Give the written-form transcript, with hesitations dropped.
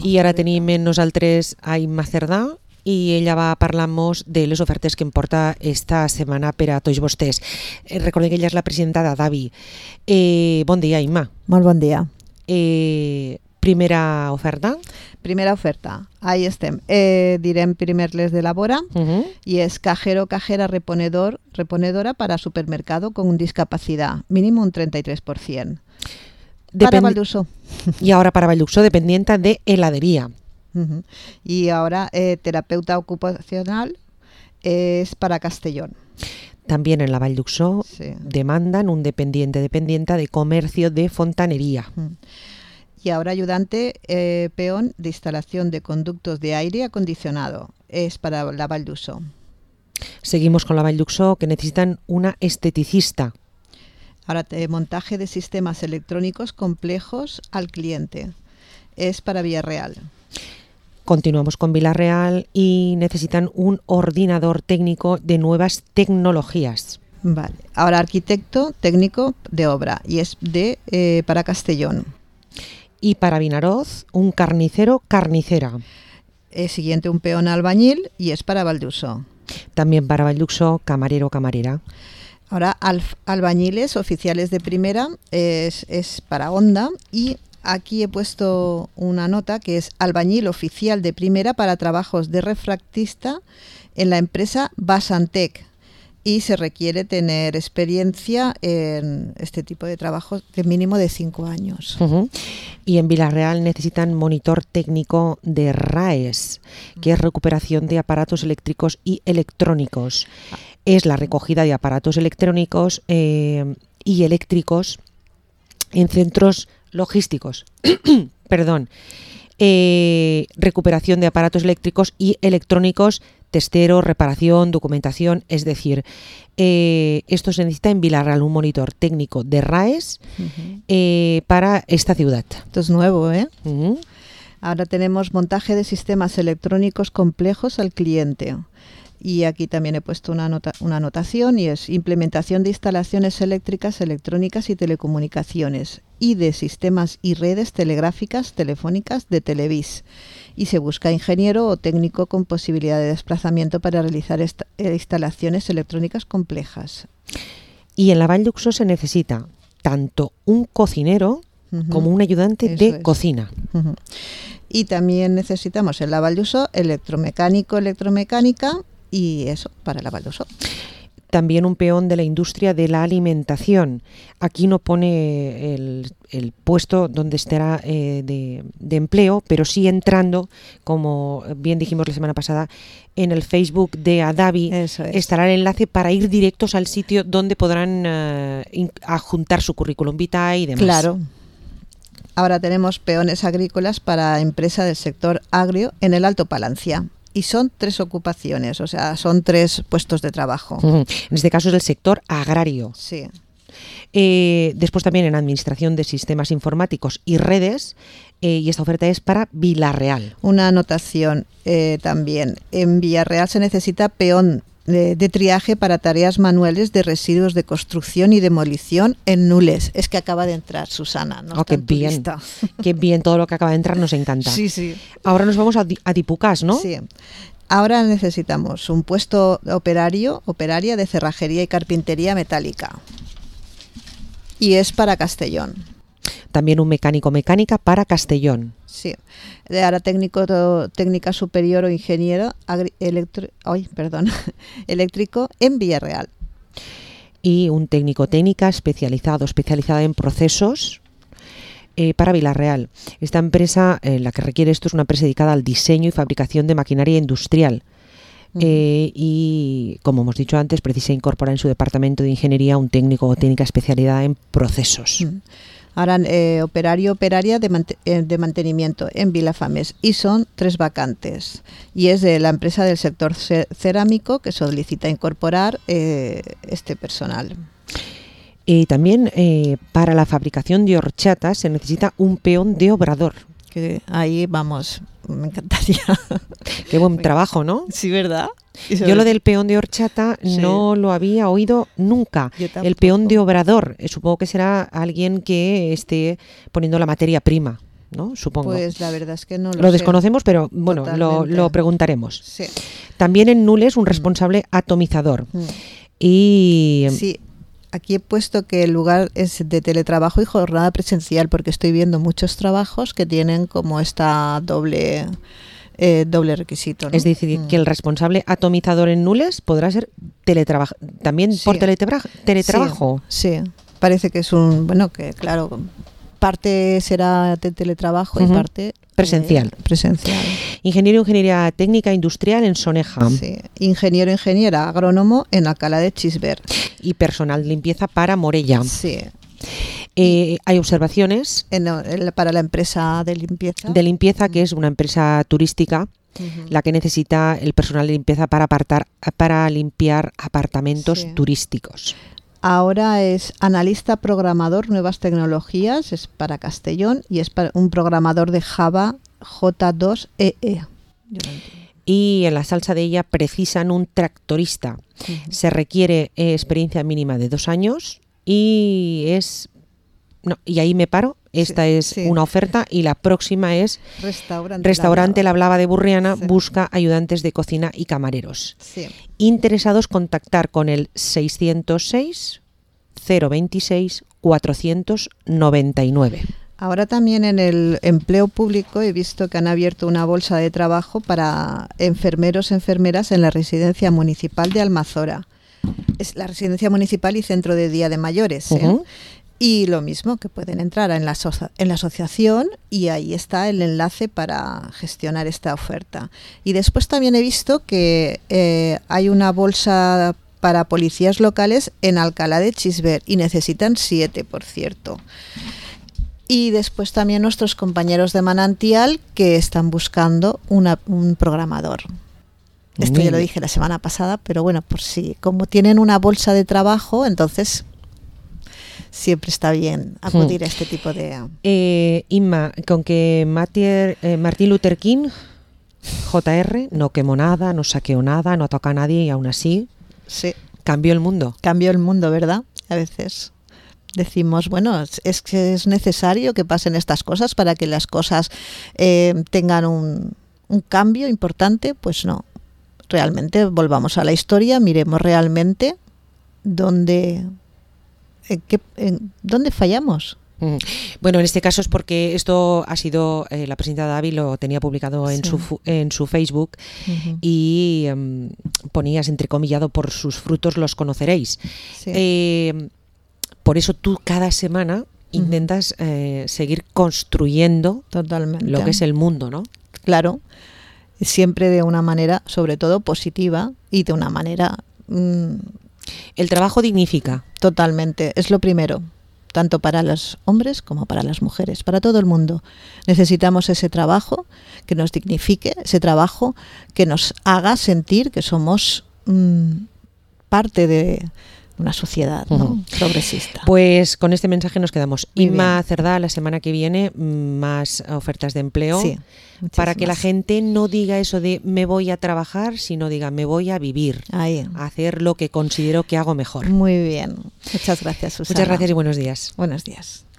I ara tenim amb nosaltres a Imma Cerdà i ella va parlar-nos de les ofertes que em porta esta setmana per a tots vostès. Recordem que ella és la presidenta d'Adavi. Bon dia, Imma. Molt bon dia. Primera oferta? Primera oferta, ahí estem. Direm primer les de Labora y es cajero, cajera, reponedora para supermercado con discapacidad, mínimo un 33%. Para Valldusó. Y ahora para Valldusó, dependiente de heladería. Y ahora terapeuta ocupacional es para Castellón. También en la Valldusó demandan un dependiente de comercio de fontanería. Y ahora ayudante peón de instalación de conductos de aire acondicionado. Es para la Valldusó. Seguimos con la Valldusó, que necesitan una esteticista. Ahora montaje de sistemas electrónicos complejos al cliente. Es para Villarreal. Continuamos con Villarreal y necesitan un ordenador técnico de nuevas tecnologías. Vale. Ahora arquitecto técnico de obra y es para Castellón. Y para Vinaroz, un carnicero, carnicera. Siguiente, un peón albañil y es para Valldusó. También para Valldusó, camarero, camarera. Ahora albañiles oficiales de primera es para Honda y aquí he puesto una nota que es albañil oficial de primera para trabajos de refractista en la empresa Basantec. Y se requiere tener experiencia en este tipo de trabajos de mínimo de 5 años. Y en Villarreal necesitan monitor técnico de RAES, que es recuperación de aparatos eléctricos y electrónicos. Es la recogida de aparatos electrónicos y eléctricos en centros logísticos. Perdón. Recuperación de aparatos eléctricos y electrónicos, testero, reparación, documentación, es decir, esto se necesita en Villarreal, un monitor técnico de RAES para esta ciudad. Esto es nuevo, ¿eh? Ahora tenemos montaje de sistemas electrónicos complejos al cliente. Y aquí también he puesto una anotación y es implementación de instalaciones eléctricas, electrónicas y telecomunicaciones y de sistemas y redes telegráficas, telefónicas de Televis. Y se busca ingeniero o técnico con posibilidad de desplazamiento para realizar instalaciones electrónicas complejas. Y en la Valldusó se necesita tanto un cocinero como un ayudante de cocina. Y también necesitamos en la Valldusó electromecánico, electromecánica y eso para la Valldusó. También un peón de la industria de la alimentación. Aquí no pone el puesto donde estará de empleo, pero sí entrando, como bien dijimos la semana pasada, en el Facebook de Adavi estará el enlace para ir directos al sitio donde podrán adjuntar su currículum vitae y demás. Claro. Ahora tenemos peones agrícolas para empresa del sector agrio en el Alto Palancia. Y son 3 ocupaciones, o sea, son 3 puestos de trabajo. En este caso es del sector agrario. Sí. Después también en administración de sistemas informáticos y redes, y esta oferta es para Villarreal. Una anotación también. En Villarreal se necesita peón de triaje para tareas manuales de residuos de construcción y demolición en Nules. Es que acaba de entrar Susana. No qué bien. Qué bien, todo lo que acaba de entrar nos encanta. Sí, sí. Ahora nos vamos a Dipucás, ¿no? Sí. Ahora necesitamos un puesto operaria de cerrajería y carpintería metálica. Y es para Castellón. También un mecánica para Castellón. Sí. Ahora técnica superior o ingeniero eléctrico en Villarreal. Y un técnica especializada en procesos para Villarreal. Esta empresa, la que requiere esto, es una empresa dedicada al diseño y fabricación de maquinaria industrial. Y, como hemos dicho antes, precisa incorporar en su departamento de ingeniería un técnico o técnica especializada en procesos. Ahora operaria de mantenimiento en Vilafames y son 3 vacantes y es de la empresa del sector cerámico que solicita incorporar este personal. También para la fabricación de horchatas se necesita un peón de obrador. Que ahí vamos, me encantaría. Qué buen trabajo, ¿no? Sí, ¿verdad? Yo lo del peón de horchata no lo había oído nunca. El peón de obrador, supongo que será alguien que esté poniendo la materia prima. ¿no? Supongo. Pues la verdad es que no lo sé. desconocemos, pero bueno, lo preguntaremos. Sí. También en Nules un responsable atomizador. Y sí, aquí he puesto que el lugar es de teletrabajo y jornada presencial, porque estoy viendo muchos trabajos que tienen como esta doble requisito, ¿no? Es decir, que el responsable atomizador en Nules podrá ser también por teletrabajo. Sí, parece que es que claro, parte será de teletrabajo y parte presencial. Ingeniería técnica industrial en Soneja. Sí, ingeniera agrónomo en Alcalá de Xivert. Y personal de limpieza para Morella. Sí. Hay observaciones para la empresa de limpieza. De limpieza, que es una empresa turística, la que necesita el personal de limpieza para limpiar apartamentos turísticos. Ahora es analista programador nuevas tecnologías, es para Castellón y es para un programador de Java J2EE. Y en la salsa de ella precisan un tractorista. Se requiere experiencia mínima de 2 años y ahí me paro. Esta es una oferta y la próxima es Restaurante La Blava de Burriana, busca ayudantes de cocina y camareros. Interesados, contactar con el 606 026 499. Ahora también en el empleo público he visto que han abierto una bolsa de trabajo para enfermeros, enfermeras en la residencia municipal de Almazora. Es la residencia municipal y centro de día de mayores, Y lo mismo, que pueden entrar en la asociación y ahí está el enlace para gestionar esta oferta. Y después también he visto que hay una bolsa para policías locales en Alcalá de Xivert y necesitan 7, por cierto. Y después también nuestros compañeros de Manantial que están buscando un programador. Esto ya lo dije la semana pasada, pero bueno, por si, como tienen una bolsa de trabajo, entonces siempre está bien acudir a este tipo de... Inma, con que Martin Luther King, JR, no quemó nada, no saqueó nada, no toca a nadie y aún así cambió el mundo. Cambió el mundo, ¿verdad? A veces decimos, bueno, es que es necesario que pasen estas cosas para que las cosas tengan un cambio importante. Pues no, realmente volvamos a la historia, miremos realmente dónde fallamos. Bueno, en este caso es porque esto ha sido, la presidenta Davi lo tenía publicado en su Facebook y ponías entrecomillado, por sus frutos los conoceréis. Por eso tú cada semana intentas seguir construyendo lo que es el mundo, ¿no? Claro, siempre de una manera, sobre todo positiva y de una manera... El trabajo dignifica. Totalmente, es lo primero, tanto para los hombres como para las mujeres, para todo el mundo. Necesitamos ese trabajo que nos dignifique, ese trabajo que nos haga sentir que somos parte de una sociedad, ¿no? Progresista. Pues con este mensaje nos quedamos. Inma Cerdá, la semana que viene, más ofertas de empleo, para que la gente no diga eso de me voy a trabajar, sino diga me voy a vivir, a hacer lo que considero que hago mejor. Muy bien. Muchas gracias, Susana. Muchas gracias y buenos días. Buenos días.